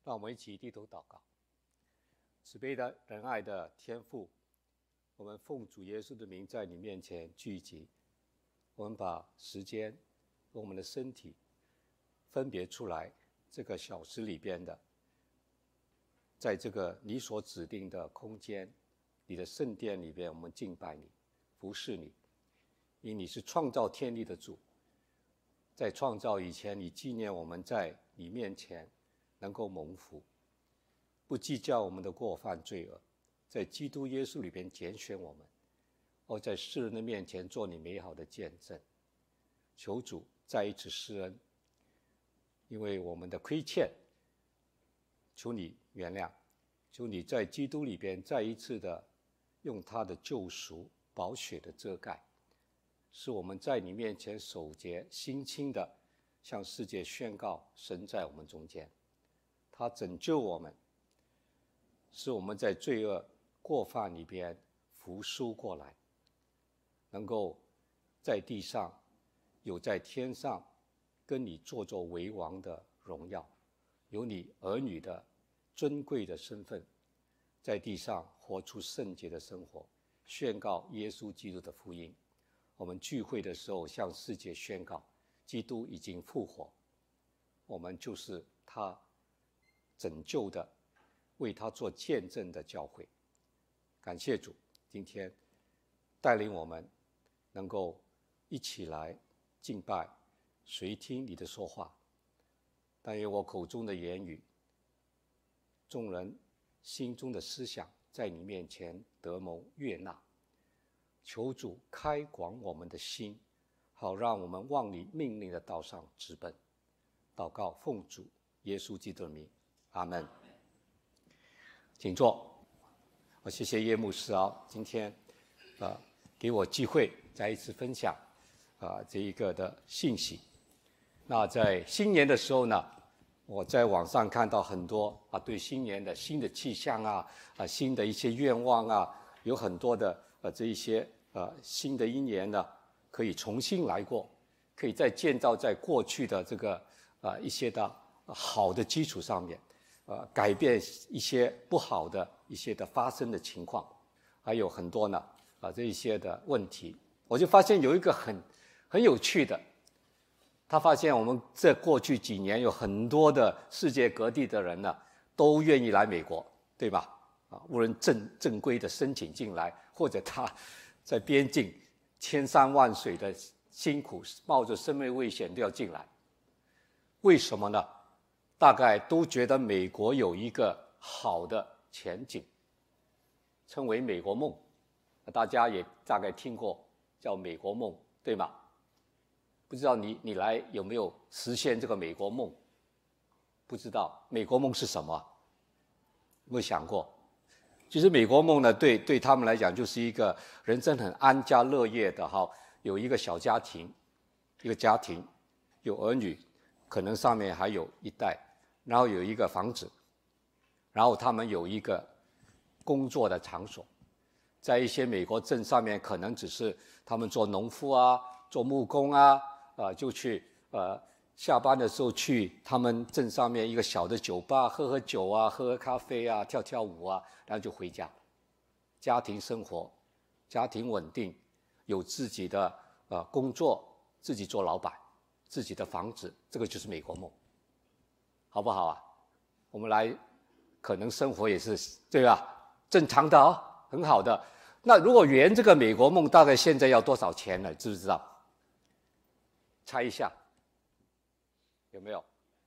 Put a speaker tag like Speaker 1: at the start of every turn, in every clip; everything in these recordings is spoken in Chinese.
Speaker 1: 让我们一起低头祷告。慈悲的仁爱的天父，我们奉主耶稣的名在你面前聚集，我们把时间和我们的身体分别出来，这个小时里边的，在这个你所指定的空间，你的圣殿里边，我们敬拜你，服侍你，因你是创造天地的主。在创造以前，你纪念我们在你面前能够蒙福，不计较我们的过犯罪恶，在基督耶稣里边拣选我们，在世人的面前做你美好的见证。求主再一次施恩，因为我们的亏欠，求你原谅，求你在基督里边再一次的用他的救赎宝血的遮盖，使我们在你面前守节心清的向世界宣告神在我们中间，他拯救我们，使我们在罪恶过犯里边复苏过来，能够在地上有在天上跟你做为王的荣耀，有你儿女的尊贵的身份，在地上活出圣洁的生活，宣告耶稣基督的福音。我们聚会的时候向世界宣告基督已经复活，我们就是他拯救的，为他做见证的教会。感谢主，今天带领我们能够一起来敬拜，随听你的说话，但愿我口中的言语，众人心中的思想，在你面前得蒙悦纳。求主开广我们的心，好让我们往你命令的道上直奔。祷告奉主耶稣基督的名，阿们。请坐。我谢谢叶牧师今天给我机会再一次分享这一个的信息。那在新年的时候呢，我在网上看到很多对新年的新的气象新的一些愿望有很多的这一些新的一年呢，可以重新来过，可以再建造在过去的这个一些的好的基础上面，改变一些不好的一些的发生的情况，还有很多呢这一些的问题。我就发现有一个很有趣的，他发现我们这过去几年有很多的世界各地的人呢，都愿意来美国，对吧？无论正规的申请进来，或者他在边境千山万水的辛苦，冒着生命危险都要进来。为什么呢？大概都觉得美国有一个好的前景，称为美国梦。大家也大概听过叫美国梦，对吗？不知道你来有没有实现这个美国梦？不知道美国梦是什么？有没有想过？其实美国梦呢，对他们来讲就是一个人生很安家乐业的有一个小家庭，一个家庭有儿女，可能上面还有一代，然后有一个房子，然后他们有一个工作的场所，在一些美国镇上面，可能只是他们做农夫做木工就去下班的时候去他们镇上面一个小的酒吧喝酒喝喝咖啡跳舞然后就回家。家庭生活，家庭稳定，有自己的工作，自己做老板，自己的房子，这个就是美国梦，好不好我们来可能生活也是对吧？正常的很好的。那如果圆这个美国梦，大概现在要多少钱呢？知不知道？猜一下，有没有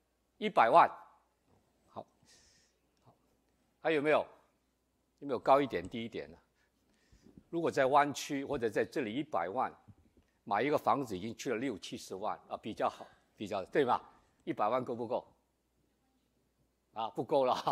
Speaker 1: ？100万。好，还有没有？有没有高一点低一点呢？如果在湾区或者在这里100万买一个房子，已经去了60-70万比较好，比较对吧？100万够不够？不够了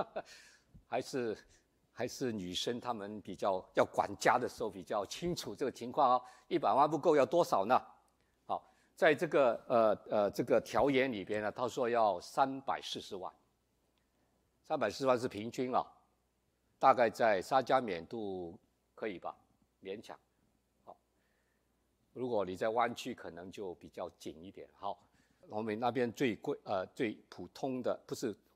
Speaker 1: 还是女生她们比较要管家的时候比较清楚这个情况100万不够要多少呢？好，在这个条言里边呢，他说要340万，340万是平均大概在沙加缅度可以吧，勉强。好，如果你在湾区可能就比较紧一点。好，我们那边最贵最普通的不是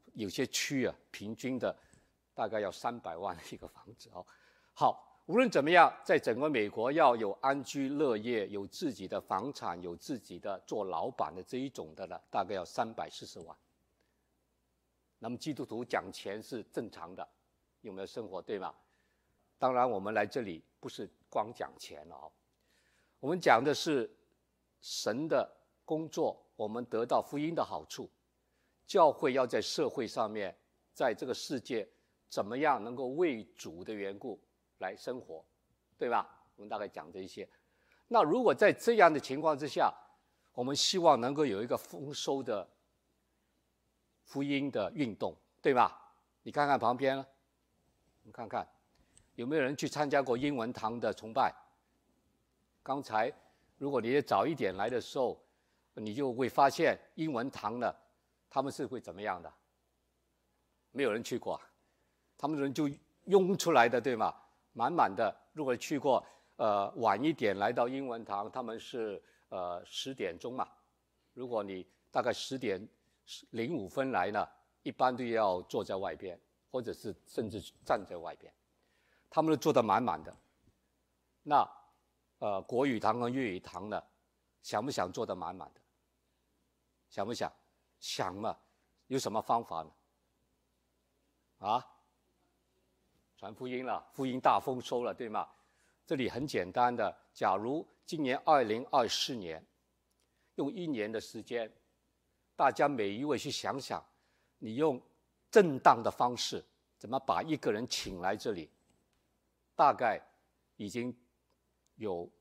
Speaker 1: 有些区啊，平均的大概要300万的一个房子哦。好，无论怎么样，在整个美国要有安居乐业，有自己的房产，有自己的做老板的这一种的呢，大概要340万。那么基督徒讲钱是正常的，有没有生活，对吗？当然，我们来这里不是光讲钱了哦，我们讲的是神的工作，我们得到福音的好处。教会要在社会上面，在这个世界怎么样能够为主的缘故来生活，对吧？我们大概讲这一些。那如果在这样的情况之下，我们希望能够有一个丰收的福音的运动，对吧？你看看旁边，你看看有没有人去参加过英文堂的崇拜？刚才如果你也早一点来的时候，你就会发现英文堂呢，他们是会怎么样的？没有人去过，他们人就涌出来的，对吗？满满的。如果去过，晚一点来到英文堂，他们是10点钟嘛。如果你大概10点05分来呢，一般都要坐在外边，或者是甚至站在外边。他们都坐得满满的。那国语堂和粤语堂呢，想不想坐得满满的？想不想？想嘛。有什么方法呢？啊？传福音了，福音大丰收了，对吗？这里很简单的，假如今年2024年，用1年的时间，大家每一位去想想，你用正当的方式怎么把一个人请来这里，大概已经有，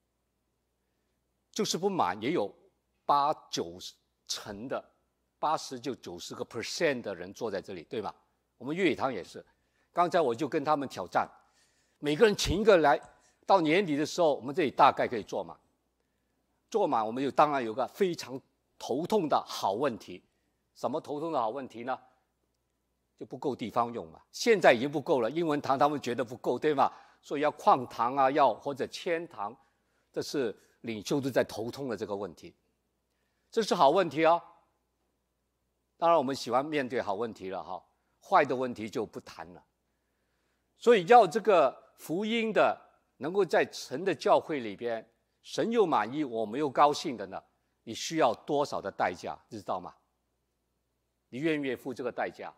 Speaker 1: 就是不满也有8-9成的80就90% 的人坐在这里，对吗？我们粤语堂也是，刚才我就跟他们挑战，每个人请一个来，到年底的时候，我们这里大概可以坐满。坐满，我们当然有个非常头痛的好问题，什么头痛的好问题呢？就不够地方用嘛。现在已经不够了，英文堂他们觉得不够，对吗？所以要旷堂啊，要或者迁堂，这是领袖都在头痛的这个问题。这是好问题哦。当然我们喜欢面对好问题了哈，坏的问题就不谈了。所以要这个福音的能够在神的教会里边，神又满意，我们又高兴的呢，你需要多少的代价，知道吗？你愿不愿意付这个代价？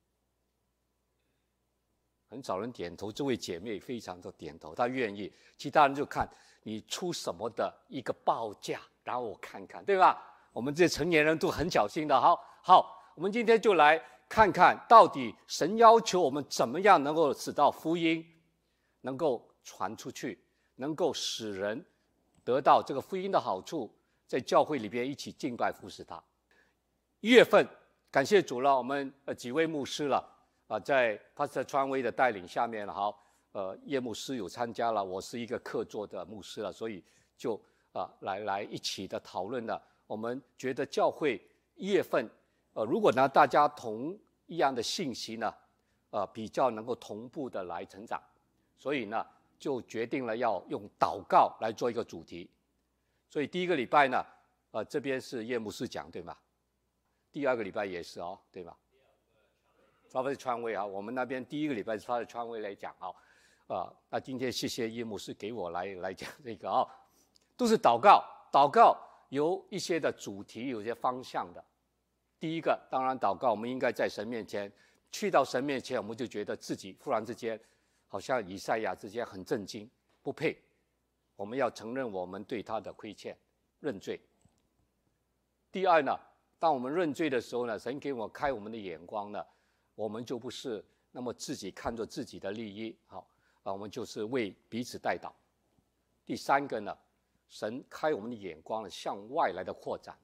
Speaker 1: 很少人点头，这位姐妹非常的点头，她愿意。其他人就看你出什么的一个报价，然后我看看，对吧？我们这些成年人都很小心的。好，我们今天就来看看到底神要求我们怎么样能够使到福音能够传出去，能够使人得到这个福音的好处，在教会里边一起敬拜服侍他。1月份，感谢主了，我们几位牧师了在 Pastor 川威的带领下面了，叶牧师有参加了，我是一个客座的牧师了，所以就来一起的讨论了。我们觉得教会1月份，如果呢大家同一样的信息呢，比较能够同步的来成长，所以呢就决定了要用祷告来做一个主题。所以第1个礼拜呢，这边是叶牧师讲，对吗？第2个礼拜也是哦，对吧？发的川威我们那边第1个礼拜是发的川威来讲那今天谢谢叶牧师给我来讲这个都是祷告有一些的主题，有些方向的。第一个，当然祷告，我们应该在神面前，去到神面前，我们就觉得自己忽然之间，好像以赛亚之间很震惊，不配。我们要承认我们对他的亏欠，认罪。第二呢，当我们认罪的时候呢，神给我开我们的眼光呢，我们就不是那么自己看作自己的利益，我们就是为彼此代祷。第3个呢，神开我们的眼光向外来的扩展，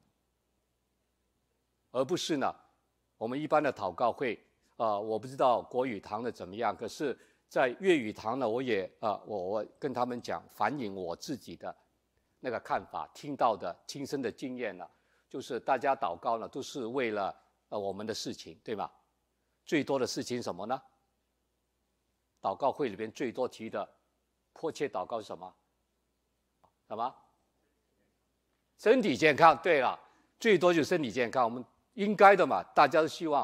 Speaker 1: 而不是呢，我们一般的祷告会我不知道国语堂的怎么样，可是在粤语堂呢，我跟他们讲，反映我自己的那个看法，听到的亲身的经验呢，就是大家祷告呢都是为了我们的事情，对吧？最多的事情什么呢？祷告会里边最多提的迫切祷告是什么？什么？身体健康。对了，最多就是身体健康，我们应该的嘛，大家都希望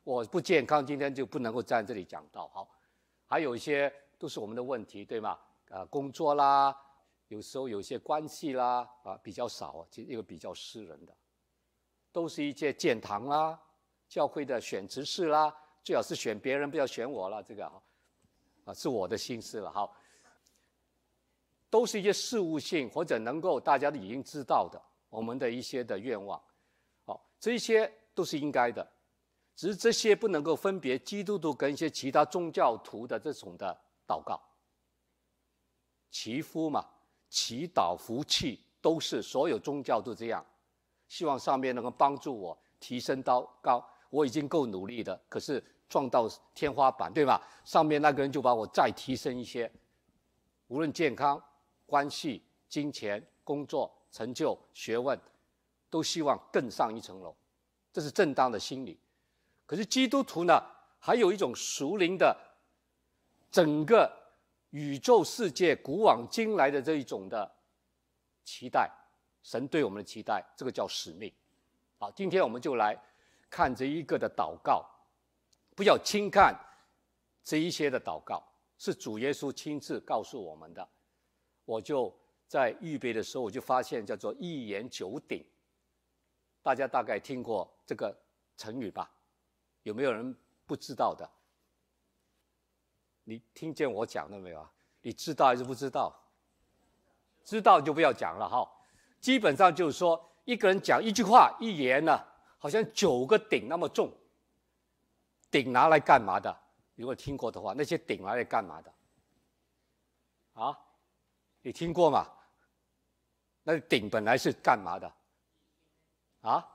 Speaker 1: 我不健康，今天就不能够站这里讲道。好，还有一些都是我们的问题，对吗？工作啦，有时候有些关系啦，比较少，其实一个比较私人的，都是一些建堂啦、教会的选执事啦，最好是选别人，不要选我了，这个是我的心思了。好，都是一些事务性或者能够大家都已经知道的，我们的一些的愿望。好，这些都是应该的。只是这些不能够分别基督徒跟一些其他宗教徒的这种的祷告，祈福嘛，祈祷福气都是所有宗教都这样，希望上面能够帮助我提升到高，我已经够努力的，可是撞到天花板，对吧？上面那个人就把我再提升一些，无论健康、关系、金钱、工作、成就、学问，都希望更上一层楼，这是正当的心理。可是基督徒呢，还有一种属灵的整个宇宙世界古往今来的这一种的期待，神对我们的期待，这个叫使命。好，今天我们就来看这一个的祷告，不要轻看这一些的祷告，是主耶稣亲自告诉我们的。我就在预备的时候，我就发现叫做一言九鼎，大家大概听过这个成语吧？有没有人不知道的？你听见我讲了没有啊？你知道还是不知道？知道就不要讲了哈。基本上就是说，一个人讲一句话一言呢，好像9个鼎那么重。鼎拿来干嘛的？如果听过的话，那些鼎拿来干嘛的？啊？你听过吗？那鼎本来是干嘛的？啊？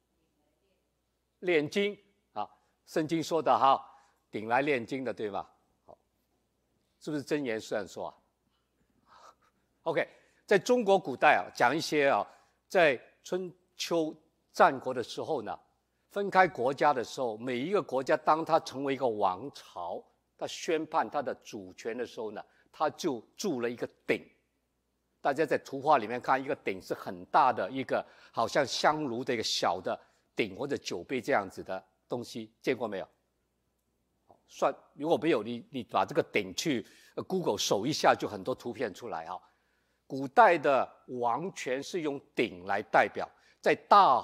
Speaker 1: 炼金。圣经说的哈，鼎来炼金的，对吗？好，是不是箴言虽然说？OK， 在中国古代讲一些在春秋战国的时候呢，分开国家的时候，每一个国家当它成为一个王朝，它宣判它的主权的时候呢，它就筑了一个鼎。大家在图画里面看，一个鼎是很大的一个，好像香炉的一个小的鼎或者酒杯这样子的东西，见过没有？如果没有，你把这个鼎去Google 搜一下，就很多图片出来哈。古代的王权是用鼎来代表，在大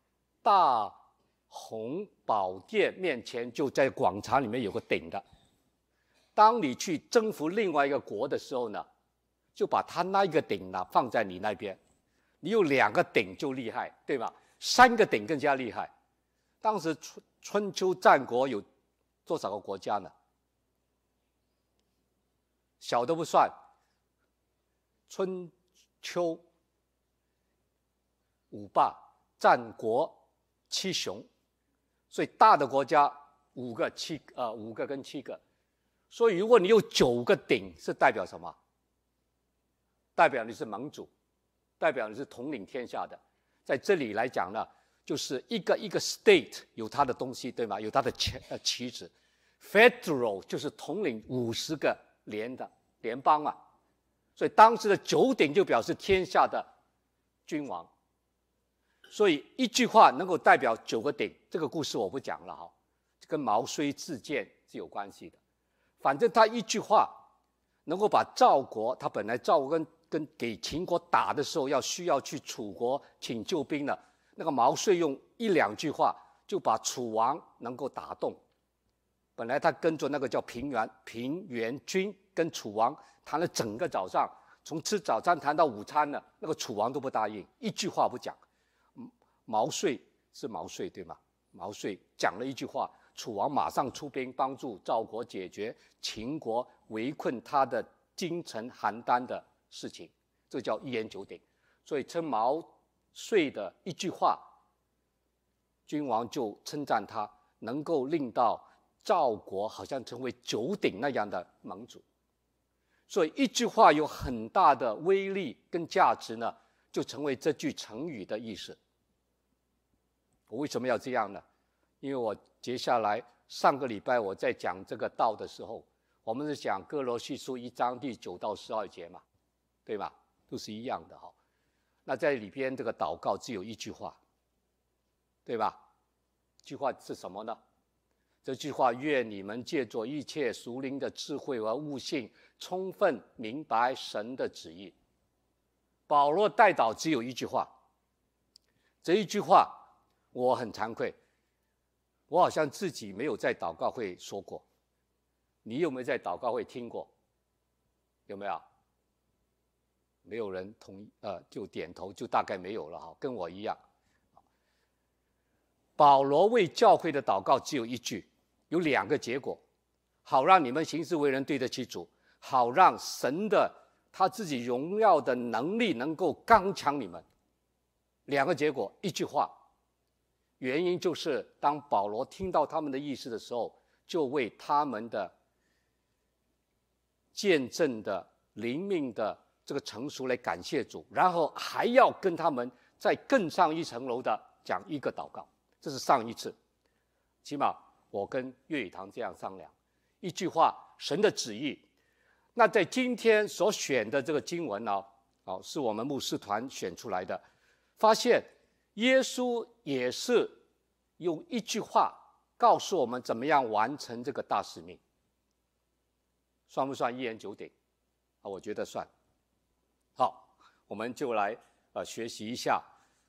Speaker 1: 红宝殿面前，就在广场里面有个鼎的。当你去征服另外一个国的时候呢，就把他那一个鼎呢放在你那边，你有2个鼎就厉害，对吧？3个鼎更加厉害。当时春秋战国有多少个国家呢？小都不算，春秋5霸，战国7雄，所以大的国家5个跟7个，所以如果你有9个鼎，是代表什么？代表你是盟主，代表你是统领天下的。在这里来讲呢，就是一个 state 有它的东西，对吗？有它的旗帜。Federal 就是统领50个联邦啊，所以当时的9鼎就表示天下的君王。所以一句话能够代表9个鼎，这个故事我不讲了哈，跟毛遂自荐是有关系的。反正他一句话能够把赵国，他本来赵国跟给秦国打的时候需要去楚国请救兵的，那个毛遂用1、2句话就把楚王能够打动。本来他跟着那个叫平原君跟楚王谈了整个早上，从吃早餐谈到午餐了，那个楚王都不答应，一句话不讲。毛遂是毛遂对吗？毛遂讲了一句话，楚王马上出兵帮助赵国解决秦国围困他的京城邯郸的事情，这叫一言九鼎。所以称毛遂的一句话，君王就称赞他能够令到赵国好像成为9鼎那样的盟主。所以一句话有很大的威力跟价值呢，就成为这句成语的意思。我为什么要这样呢？因为我接下来上个礼拜我在讲这个道的时候，我们是讲歌罗西书1章第9到12节嘛，对吧？都是一样的哈。那在里边这个祷告只有一句话，对吧？这句话是什么呢？ 这句话，愿你们借着一切属灵的智慧和悟性，充分明白神的旨意。保罗代祷只有一句话，这一句话我很惭愧，我好像自己没有在祷告会说过。你有没有在祷告会听过？有没有？没有人同意，就点头，就大概没有了哈，跟我一样。保罗为教会的祷告只有一句，有2个结果：好让你们行事为人对得起主，好让神的他自己荣耀的能力能够刚强你们。2个结果，一句话。原因就是当保罗听到他们的意思的时候，就为他们的见证的灵命的这个成熟来感谢主，然后还要跟他们再更上一层楼的讲一个祷告。这是上一次，起码我跟岳宇堂这样商量，一句话，神的旨意。那在今天所选的这个经文呢，是我们牧师团选出来的，发现耶稣也是用一句话告诉我们怎么样完成这个大使命。算不算一言九鼎？我觉得算。好，我们就来学习一下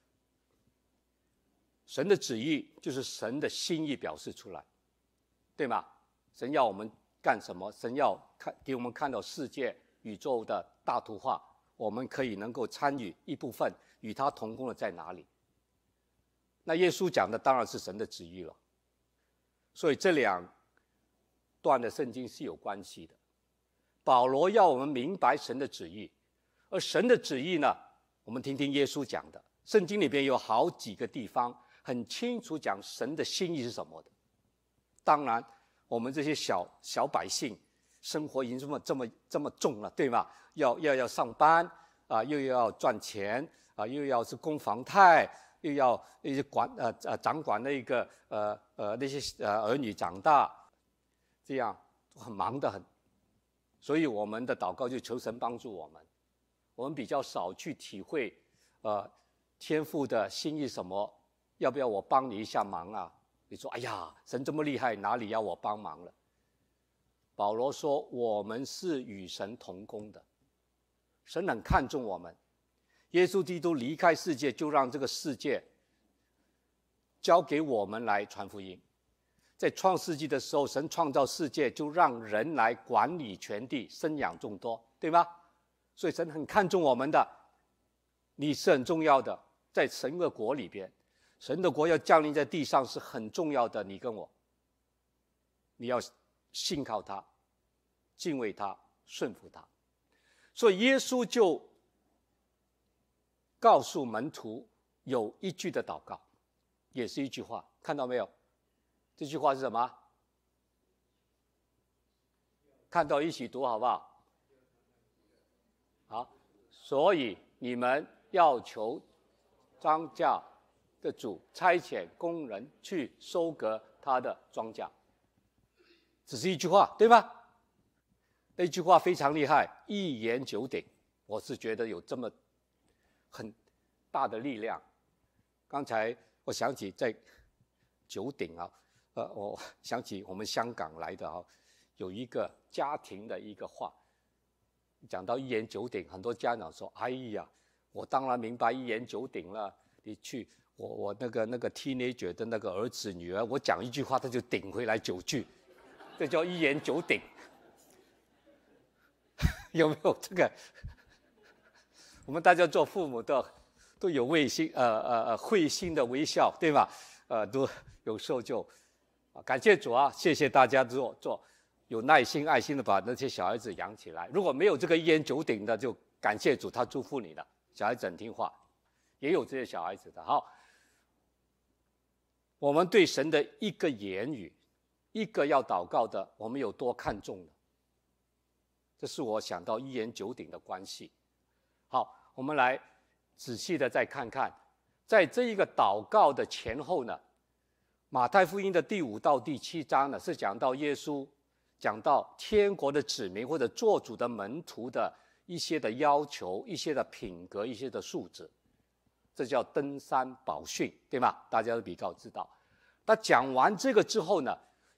Speaker 1: 神的旨意，就是神的心意表示出来，对吗？神要我们干什么？神要给我们看到世界宇宙的大图画，我们可以能够参与一部分，与他同工的在哪里？那耶稣讲的当然是神的旨意了。所以这2段的圣经是有关系的。保罗要我们明白神的旨意，而神的旨意呢，我们听听耶稣讲的。圣经里边有好几个地方很清楚讲神的心意是什么的。当然，我们这些小百姓生活已经这么重了，对吗？要上班又要赚钱又要是供房贷，又要掌管那个那些儿女长大，这样很忙得很。所以我们的祷告就求神帮助我们。我们比较少去体会天父的心意什么，要不要我帮你一下忙啊？你说哎呀，神这么厉害，哪里要我帮忙了？保罗说我们是与神同工的，神很看重我们。耶稣基督离开世界，就让这个世界交给我们来传福音。在创世纪的时候，神创造世界，就让人来管理全地，生养众多，对吗？所以神很看重我们的，你是很重要的。在神的国里边，神的国要降临在地上是很重要的。你跟我，你要信靠他，敬畏他，顺服他。所以耶稣就告诉门徒有一句的祷告，也是一句话，看到没有？这句话是什么？看到一起读好不好？好，所以你们要求庄稼的主差遣工人去收割他的庄稼。只是一句话，对吧？那句话非常厉害，一言九鼎。我是觉得有这么很大的力量。刚才我想起在九鼎我想起我们香港来的有一个家庭的一个话，讲到一言九鼎，很多家长说：“哎呀，我当然明白一言九鼎了。你去我那个 teenager 的那个儿子女儿，我讲一句话他就顶回来9句，这叫一言九鼎。”有没有这个？我们大家做父母的都有会心的微笑，对吧？都有时候就感谢主啊，谢谢大家做有耐心、爱心的把那些小孩子养起来。如果没有这个一言九鼎的，就感谢主，他祝福你了。小孩子很听话，也有这些小孩子的。好，我们对神的一个言语，一个要祷告的，我们有多看重呢？这是我想到一言九鼎的关系。好，我们来仔细的再看看，在这一个祷告的前后呢，马太福音的第5到第7章呢，是讲到耶稣讲到天国的子民或者做主的门徒的一些的要求、一些的品格、一些的素质，这叫登山宝训，对吗？大家都比较知道。那讲完这个之后呢，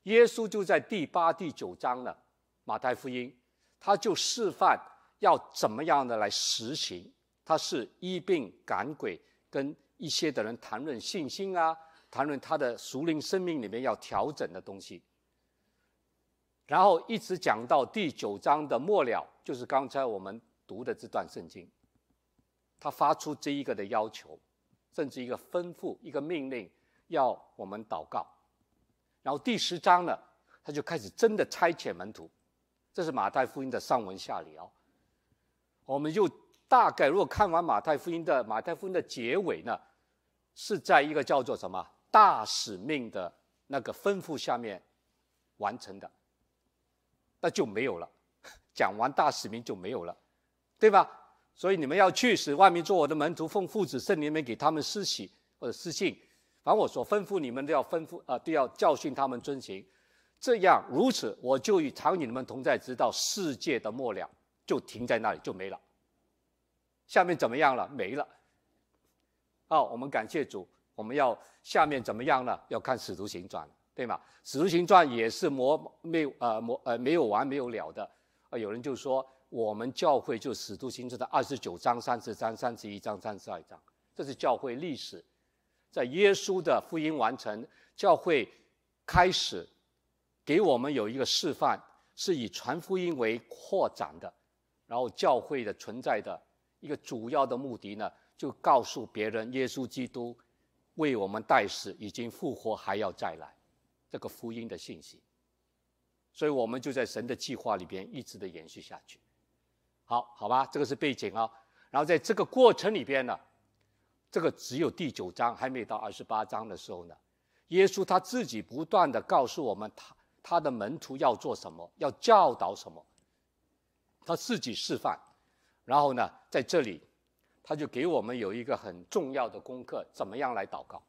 Speaker 1: 耶稣就在第8、第9章呢，马太福音，他就示范要怎么样的来实行。他是医病赶鬼，跟一些的人谈论信心啊，谈论他的属灵生命里面要调整的东西。然后一直讲到第9章的末了，就是刚才我们读的这段圣经，他发出这一个的要求，甚至一个吩咐，一个命令，要我们祷告。然后第10章呢，他就开始真的差遣门徒，这是马太福音的上文下理哦。我们就大概如果看完马太福音的结尾呢，是在一个叫做什么大使命的那个吩咐下面完成的，那就没有了。讲完大使命就没有了，对吧？所以你们要去，使万民做我的门徒，奉父子圣灵给他们施洗或者施信，凡我所吩咐你们都要教训他们遵行。这样如此，我就常与你们同在，直到世界的末了。就停在那里，就没了。下面怎么样了？没了。我们感谢主。我们要下面怎么样呢？要看使徒行传，对吗？使徒行传也是没有完没有了的。有人就说我们教会就使徒行传的29章、30章、31章、32章，这是教会历史。在耶稣的福音完成，教会开始给我们有一个示范，是以传福音为扩展的。然后教会的存在的一个主要的目的呢，就告诉别人耶稣基督为我们代死，已经复活，还要再来，这个福音的信息。所以我们就在神的计划里边一直的延续下去。好吧，这个是背景啊。然后在这个过程里边呢，这个只有第9章还没到28章的时候呢，耶稣他自己不断的告诉我们他的门徒要做什么，要教导什么，他自己示范。然后呢，在这里他就给我们有一个很重要的功课，怎么样来祷告。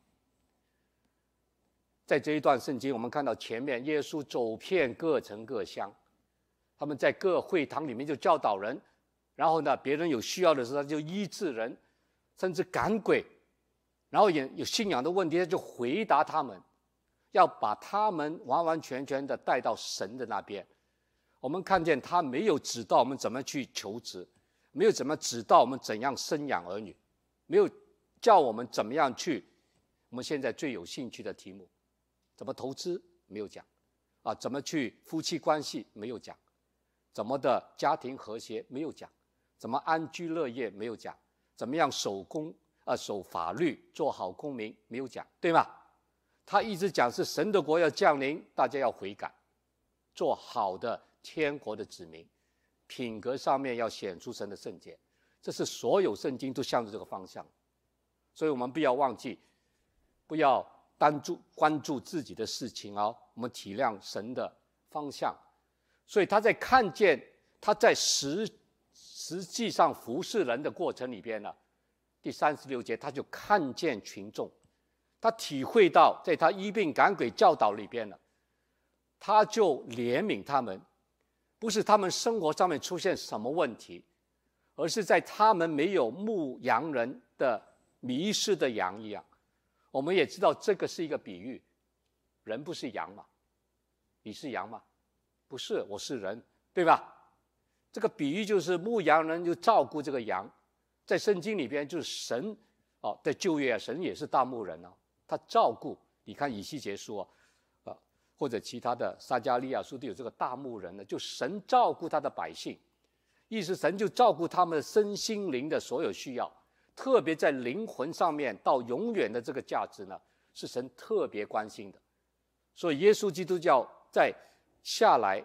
Speaker 1: 在这一段圣经我们看到前面耶稣走遍各城各乡，他们在各会堂里面就教导人，然后呢别人有需要的时候他就医治人，甚至赶鬼，然后也有信仰的问题他就回答他们，要把他们完完全全的带到神的那边。我们看见他没有指导我们怎么去求职，没有怎么指导我们怎样生养儿女，没有叫我们怎么样去我们现在最有兴趣的题目，怎么投资没有讲怎么去夫妻关系没有讲，怎么的家庭和谐没有讲，怎么安居乐业没有讲，怎么样守法律做好公民没有讲，对吗？他一直讲是神的国要降临，大家要悔改，做好的天国的子民，品格上面要显出神的圣洁，这是所有圣经都向着这个方向。所以我们不要忘记，不要关注自己的事情我们体谅神的方向。所以他在看见他在实际上服侍人的过程里边呢，第36节他就看见群众，他体会到在他医病赶鬼教导里边呢，他就怜悯他们，不是他们生活上面出现什么问题，而是在他们没有牧羊人的迷失的羊一样。我们也知道这个是一个比喻，人不是羊嘛，你是羊吗？不是，我是人，对吧？这个比喻就是牧羊人就照顾这个羊，在圣经里边就是神在旧约神也是大牧人他照顾。你看以西结书或者其他的撒迦利亚书都有这个大牧人呢，就神照顾他的百姓，意思神就照顾他们的身心灵的所有需要，特别在灵魂上面到永远的这个价值呢，是神特别关心的。所以耶稣基督教在下来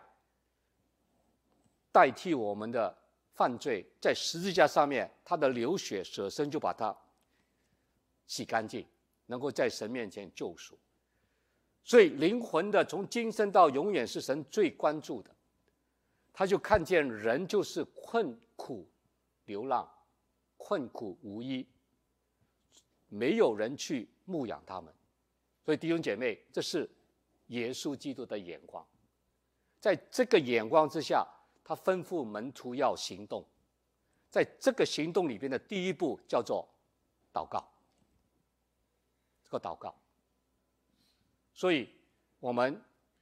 Speaker 1: 代替我们的犯罪，在十字架上面他的流血舍身就把它洗干净，能够在神面前救赎。所以灵魂的从今生到永远是神最关注的。他就看见人就是困苦流浪，困苦无依，没有人去牧养他们。所以弟兄姐妹，这是耶稣基督的眼光。在这个眼光之下，他吩咐门徒要行动，在这个行动里边的第一步叫做祷告。这个祷告，所以我们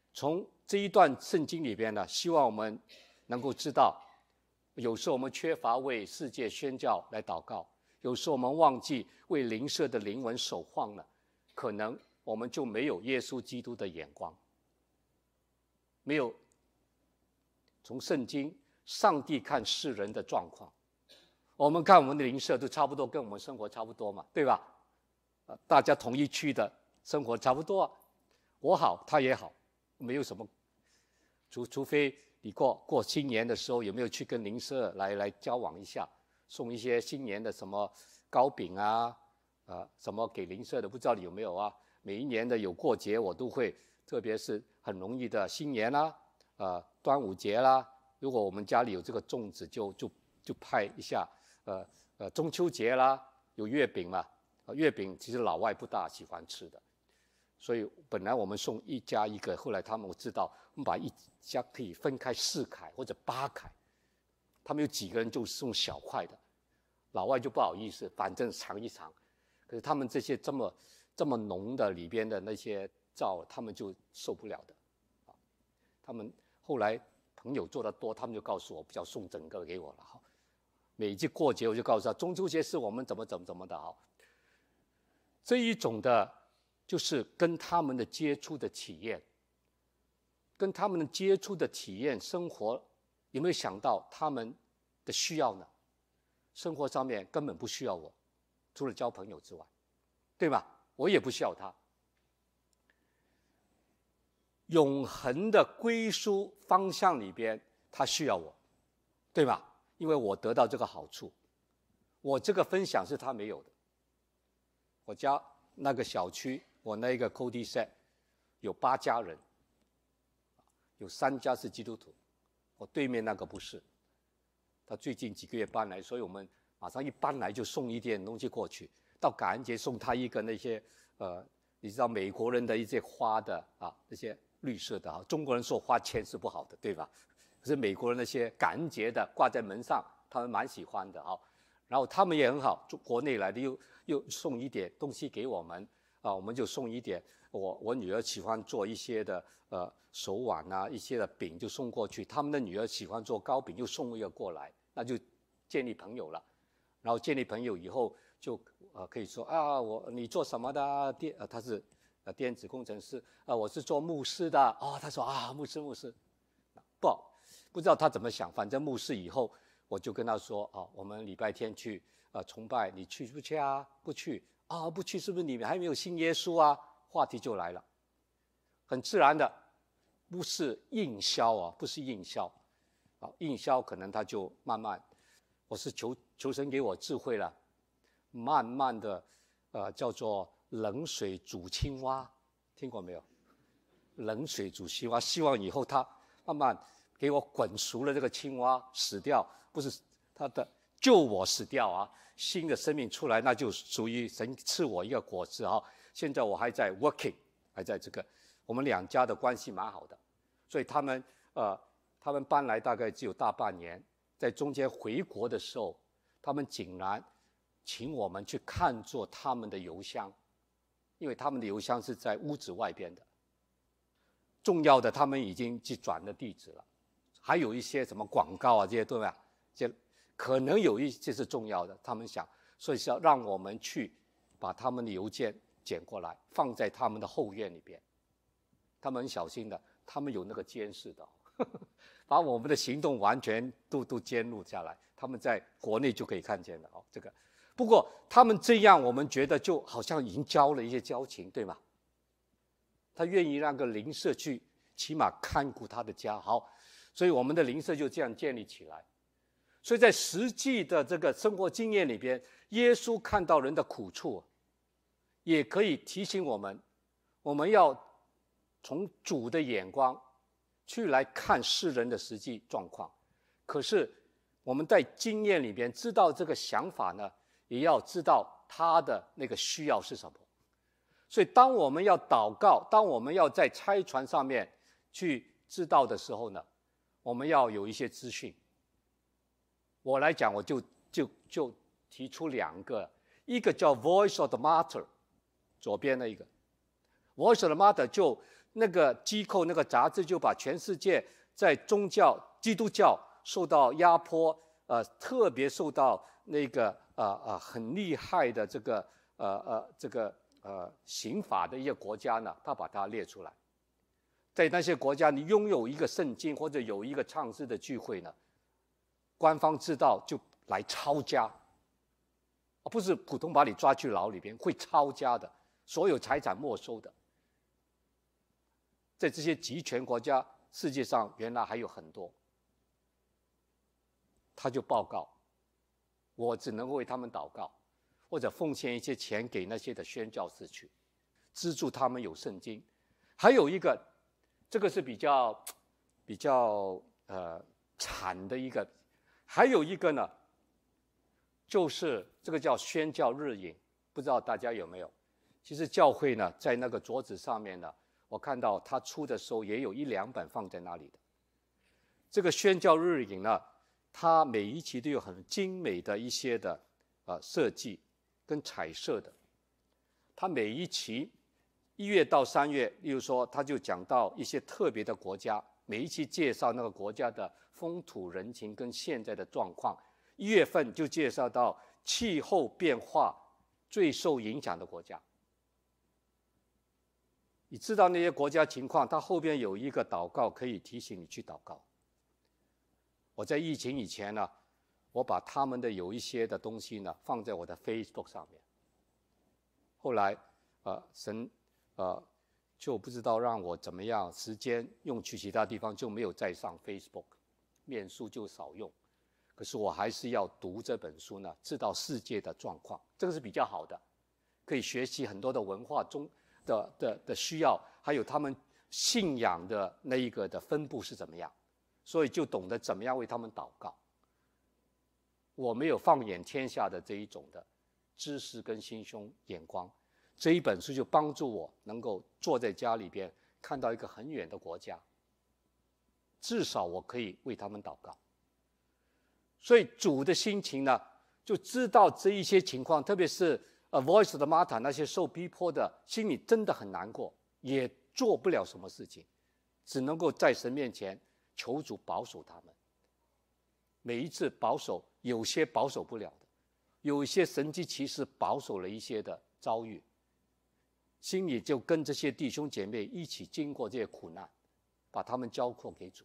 Speaker 1: 从这一段圣经里边呢，希望我们能够知道，有时候我们缺乏为世界宣教来祷告，有时候我们忘记为邻舍的灵魂守望了，可能我们就没有耶稣基督的眼光，没有从圣经上帝看世人的状况。我们看我们的邻舍都差不多跟我们生活差不多嘛，对吧？大家同一区的生活差不多啊，我好他也好，没有什么，除非你过新年的时候有没有去跟邻舍来交往一下，送一些新年的什么糕饼啊，什么给邻舍的，不知道你有没有啊？每一年的有过节我都会，特别是很容易的新年啦，端午节啦，如果我们家里有这个粽子就派一下，中秋节啦有月饼嘛，月饼其实老外不大喜欢吃的，所以本来我们送一家一个，后来他们知道我们把一家可以分开4块或者8块，他们有几个人就送小块的，老外就不好意思，反正尝一尝。可是他们这些这么浓的里边的那些皂，他们就受不了的。他们后来朋友做得多，他们就告诉我，不要送整个给我了。每一次过节我就告诉他，中秋节是我们怎么的好。这一种的，就是跟他们的接触的体验，跟他们的接触的体验生活，有没有想到他们的需要呢？生活上面根本不需要我，除了交朋友之外，对吧？我也不需要他。永恒的归属方向里边，他需要我，对吧？因为我得到这个好处，我这个分享是他没有的。我家那个小区，我那个 cul-de-sac 有8家人，有3家是基督徒，我对面那个不是。他最近几个月搬来，所以我们马上一搬来就送一点东西过去。到感恩节送他一个那些你知道美国人的一些花的那些绿色的啊，中国人说花钱是不好的，对吧？可是美国人那些感恩节的挂在门上，他们蛮喜欢的啊。然后他们也很好，国内来的又送一点东西给我们我们就送一点。我女儿喜欢做一些的手碗啊，一些的饼就送过去。他们的女儿喜欢做糕饼，又送一个过来，那就建立朋友了。然后建立朋友以后，就可以说你做什么的？他是电子工程师我是做牧师的他说牧师，不知道他怎么想，反正牧师以后我就跟他说我们礼拜天去崇拜，你去不去啊？不去不去，是不是你们还没有信耶稣啊？话题就来了，很自然的，不是硬销不是硬销硬销可能他就慢慢，我是求神给我智慧了，慢慢的叫做冷水煮青蛙，听过没有？冷水煮青蛙，希望以后他慢慢给我滚熟了，这个青蛙死掉，不是他的救我死掉新的生命出来，那就属于神赐我一个果子现在我还在 working， 还在这个，我们2家的关系蛮好的，所以他们搬来大概只有大半年，在中间回国的时候，他们竟然请我们去看作他们的邮箱，因为他们的邮箱是在屋子外边的。重要的他们已经去转了地址了，还有一些什么广告这些对吧？这可能有一些是重要的，他们想，所以是要让我们去把他们的邮件捡过来，放在他们的后院里边。他们很小心的，他们有那个监视的把我们的行动完全都监录下来，他们在国内就可以看见了这个。不过他们这样，我们觉得就好像已经交了一些交情，对吗？他愿意让个邻舍去，起码看顾他的家，所以我们的邻舍就这样建立起来。所以在实际的这个生活经验里边，耶稣看到人的苦处，也可以提醒我们，我们要从主的眼光去来看世人的实际状况。可是我们在经验里边知道这个想法呢，也要知道他的那个需要是什么。所以当我们要祷告，当我们要在差传上面去知道的时候呢，我们要有一些资讯。我来讲，我就提出2个，一个叫 Voice of the Martyr， 左边那一个 Voice of the Martyr 那个机构那个杂志就把全世界在宗教基督教受到压迫，特别受到那个很厉害的这个刑法的一些国家呢，他把它列出来。在那些国家，你拥有一个圣经或者有一个唱诗的聚会呢，官方知道就来抄家，而不是普通把你抓去牢里边，会抄家的，所有财产没收的。在这些集权国家，世界上原来还有很多。他就报告，我只能为他们祷告，或者奉献一些钱给那些的宣教士去，资助他们有圣经。还有一个，这个是比较惨的一个，还有一个呢，就是这个叫宣教日影，不知道大家有没有？其实教会呢，在那个桌子上面呢，我看到他出的时候也有1-2本放在那里的。这个宣教日影呢，它每一期都有很精美的一些的设计跟彩色的。它每一期1月到3月，例如说，他就讲到一些特别的国家，每一期介绍那个国家的风土人情跟现在的状况。1月份就介绍到气候变化最受影响的国家。你知道那些国家情况，它后边有一个祷告可以提醒你去祷告。我在疫情以前呢，我把他们的有一些的东西呢放在我的 Facebook 上面。后来神就不知道让我怎么样，时间用去其他地方，就没有再上 Facebook， 面书就少用。可是我还是要读这本书呢，知道世界的状况，这个是比较好的，可以学习很多的文化中的需要，还有他们信仰的那一个的分布是怎么样，所以就懂得怎么样为他们祷告。我没有放眼天下的这一种的知识跟心胸眼光，这一本书就帮助我能够坐在家里边看到一个很远的国家，至少我可以为他们祷告。所以主的心情呢，就知道这一些情况，特别是Voice of Martha 那些受逼迫的，心里真的很难过，也做不了什么事情，只能够在神面前求主保守他们。每一次保守，有些保守不了的，有一些神迹奇事保守了一些的遭遇，心里就跟这些弟兄姐妹一起经过这些苦难，把他们交托给主，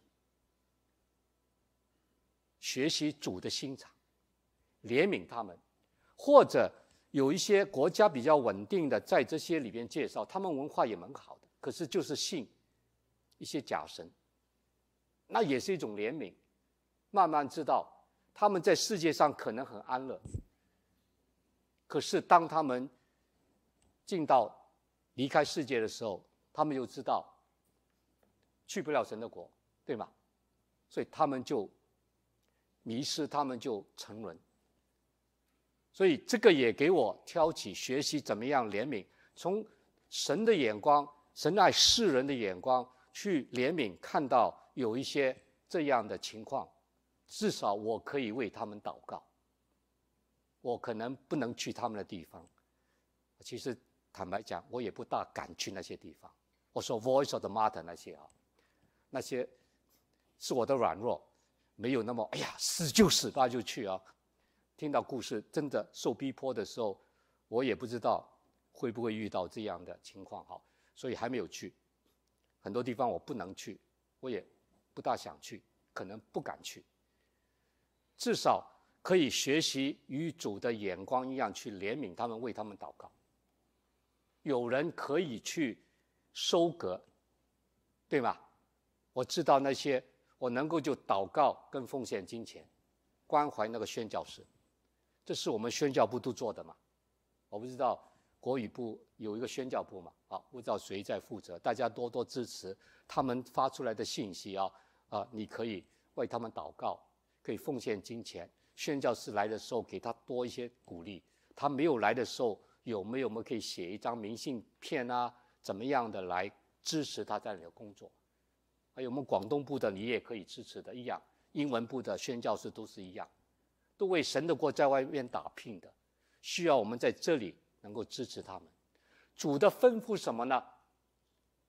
Speaker 1: 学习主的心肠，怜悯他们。或者有一些国家比较稳定的，在这些里边介绍，他们文化也蛮好的，可是就是信一些假神，那也是一种怜悯。慢慢知道他们在世界上可能很安乐，可是当他们进到离开世界的时候，他们又知道去不了神的国，对吗？所以他们就迷失，他们就沉沦。所以这个也给我挑起学习怎么样怜悯，从神的眼光，神爱世人的眼光去怜悯，看到有一些这样的情况，至少我可以为他们祷告。我可能不能去他们的地方，其实坦白讲，我也不大敢去那些地方。我说 Voice of the Martyr 那些那些是我的软弱，没有那么哎呀死就死吧就去啊。听到故事真的受逼迫的时候，我也不知道会不会遇到这样的情况，所以还没有去。很多地方我不能去，我也不大想去，可能不敢去。至少可以学习与主的眼光一样，去怜悯他们，为他们祷告。有人可以去收割，对吗？我知道那些，我能够就祷告跟奉献金钱，关怀那个宣教士。这是我们宣教部都做的嘛？我不知道国语部有一个宣教部嘛？不知道谁在负责，大家多多支持他们发出来的信息你可以为他们祷告，可以奉献金钱。宣教士来的时候，给他多一些鼓励；他没有来的时候，我们可以写一张明信片怎么样的来支持他在你的工作？还有我们广东部的，你也可以支持的一样，英文部的宣教士都是一样。都为神的国在外面打拼的，需要我们在这里能够支持他们。主的吩咐什么呢？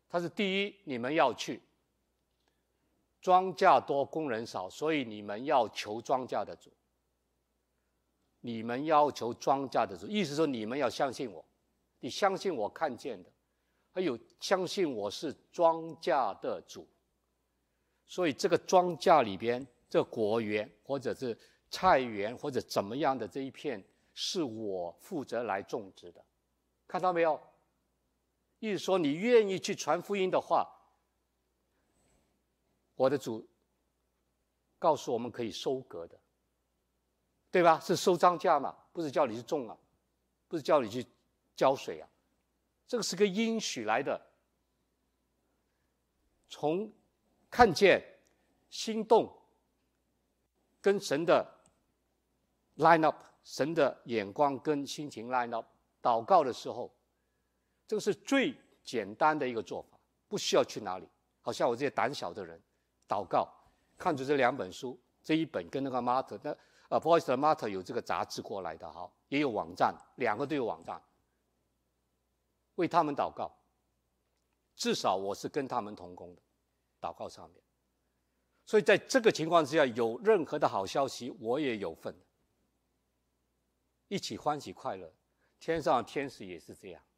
Speaker 1: 他是第一，你们要去，庄稼多，工人少，所以你们要求庄稼的主。你们要求庄稼的主，意思说你们要相信我，你相信我看见的，还有相信我是庄稼的主。所以这个庄稼里边，这果园或者是菜园或者怎么样的这一片，是我负责来种植的，看到没有？意思说你愿意去传福音的话，我的主告诉我们可以收割的，对吧？是收庄稼嘛，不是叫你去种啊，不是叫你去浇水啊，这个是个应许来的。从看见、心动，跟神的 line up， 神的眼光跟心情 line up， 祷告的时候，这个是最简单的一个做法，不需要去哪里。好像我这些胆小的人，祷告，看着这2本书，这一本跟那个 Martyr， 不好意思 ，Martyr 有这个杂志过来的哈，也有网站，2个都有网站，为他们祷告。至少我是跟他们同工的，祷告上面。所以在这个情况之下，有任何的好消息，我也有份，一起欢喜快乐。天上的天使也是这样。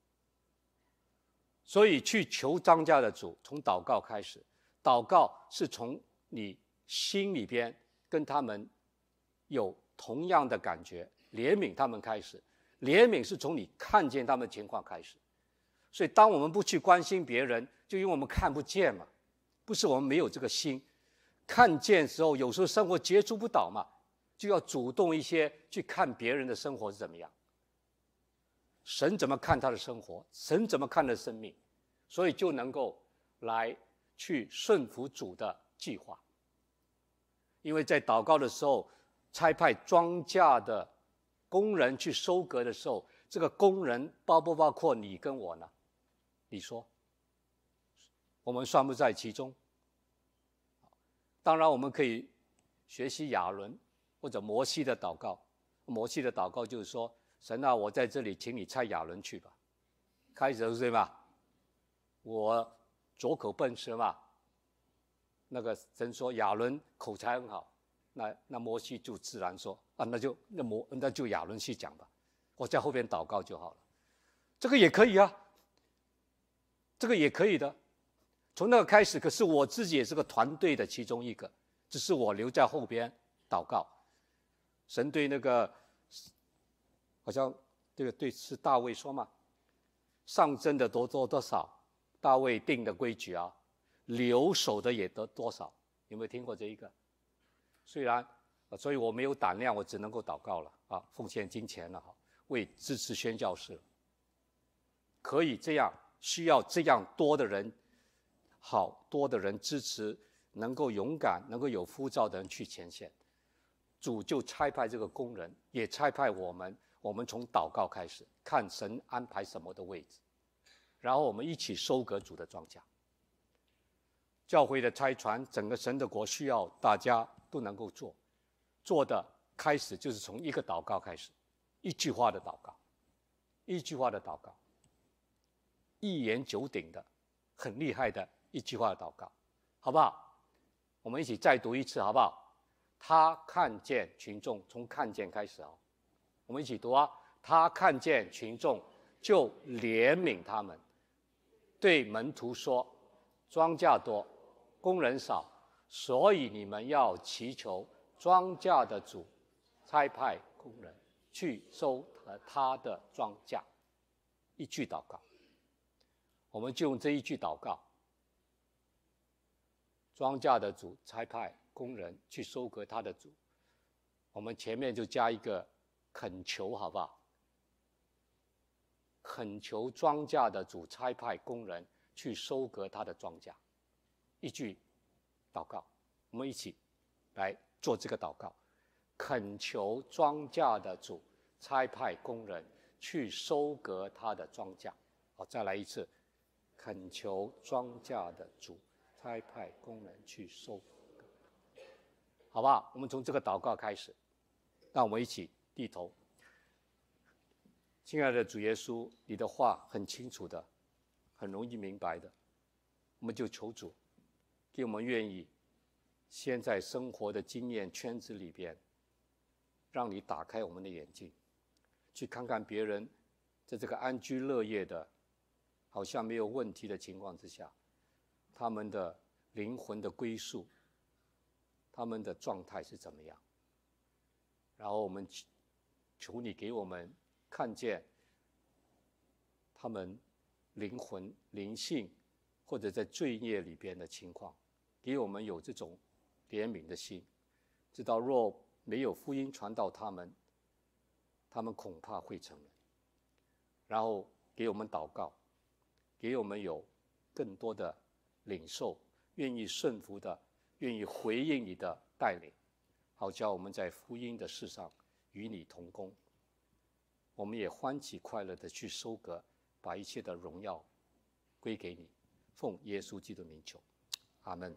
Speaker 1: 所以去求庄稼的主，从祷告开始。祷告是从你心里边跟他们有同样的感觉，怜悯他们开始。怜悯是从你看见他们的情况开始。所以当我们不去关心别人，就因为我们看不见嘛，不是我们没有这个心。看见的时候，有时候生活接触不到嘛，就要主动一些去看别人的生活是怎么样。神怎么看他的生活，神怎么看他的生命，所以就能够来去顺服主的计划。因为在祷告的时候，差派庄稼的工人去收割的时候，这个工人包不包括你跟我呢？你说，我们算不在其中？当然，我们可以学习亚伦或者摩西的祷告。摩西的祷告就是说：“神啊，我在这里，请你差亚伦去吧。”开始是对吧？我拙口笨舌嘛。那个神说亚伦口才很好，那摩西就自然说啊，那就亚伦去讲吧，我在后边祷告就好了。这个也可以啊，这个也可以的。从那个开始，可是我自己也是个团队的其中一个，只是我留在后边祷告。神对那个好像对是大卫说嘛，上征的多少，大卫定的规矩啊，留守的也得多少。有没有听过这一个？虽然所以我没有胆量，我只能够祷告了啊，奉献金钱了哈，为支持宣教士。可以这样，需要这样多的人，好多的人支持，能够勇敢、能够有呼召的人去前线。主就差派这个工人，也差派我们从祷告开始，看神安排什么的位置，然后我们一起收割主的庄稼。教会的差传，整个神的国需要大家都能够做的开始就是从一个祷告开始，一句话的祷告，一句话的祷告，一言九鼎的，很厉害的一句话的祷告，好不好？我们一起再读一次，好不好？他看见群众，从看见开始啊，我们一起读啊。他看见群众，就怜悯他们，对门徒说：“庄稼多，工人少，所以你们要祈求庄稼的主差派工人去收他的庄稼。”一句祷告，我们就用这一句祷告。庄稼的主差派工人去收割他的主，我们前面就加一个恳求，好不好？恳求庄稼的主差派工人去收割他的庄稼，一句祷告，我们一起来做这个祷告。恳求庄稼的主差派工人去收割他的庄稼。好，再来一次，恳求庄稼的主差派工人去收割，好不好？我们从这个祷告开始，让我们一起低头。亲爱的主耶稣，你的话很清楚的，很容易明白的。 我们就求主给我们愿意先在生活的经验圈子里边，让你打开我们的眼睛，去看看别人在这个安居乐业的好像没有问题的情况之下，他们的灵魂的归宿，他们的状态是怎么样。然后我们求你给我们看见他们灵魂灵性或者在罪孽里边的情况，给我们有这种怜悯的心，知道若没有福音传到他们，他们恐怕会沉沦。然后给我们祷告，给我们有更多的领受，愿意顺服的，愿意回应你的带领，好叫我们在福音的事上与你同工。我们也欢喜快乐的去收割，把一切的荣耀归给你，奉耶稣基督名求，阿们。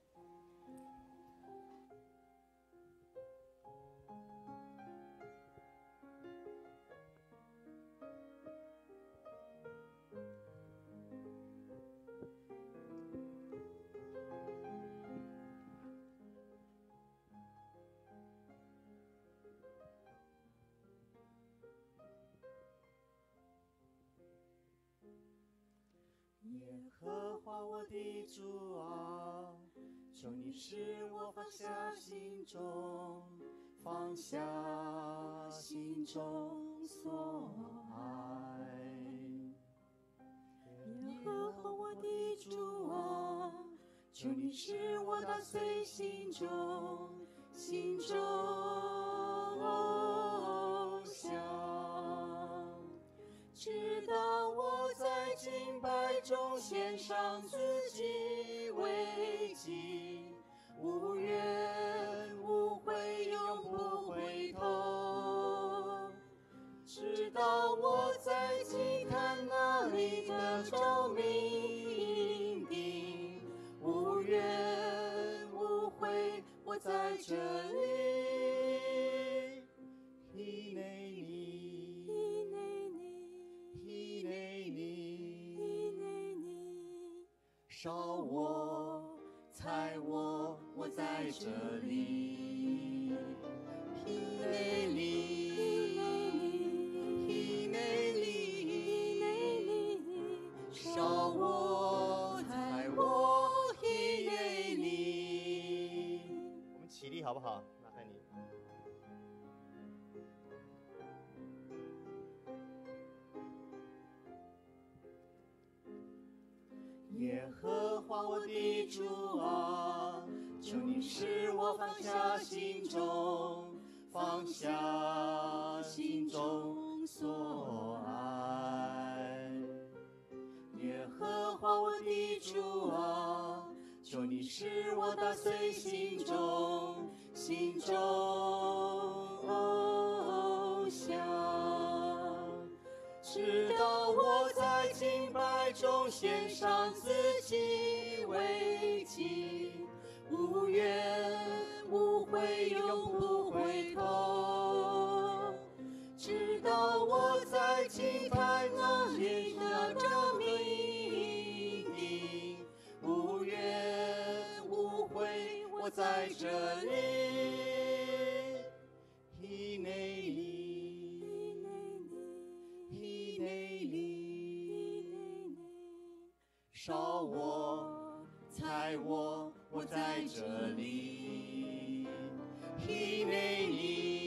Speaker 2: 耶和华我的主啊，求你使我放下心中所爱。耶和华我的主啊，求你使我打碎心中偶像，直到我在敬拜中献上自己为祭，无怨无悔，永不回头。直到我在祭坛那里得着命定，无怨无悔，我在这里。烧我，踩我，我在这里。皮内里，烧我，踩我，皮内里。我们起立好不好？麻烦你。耶和华我的主啊，求你使我放下心中所爱。耶和华我的主啊，求你使我打碎心中偶像，直到我在敬拜中献上自己为祭，无怨无悔，永不回头。直到我在祭坛那里得着命定，无怨无悔，我在这里。皮内里，烧我，踩我，我在这里。皮内里。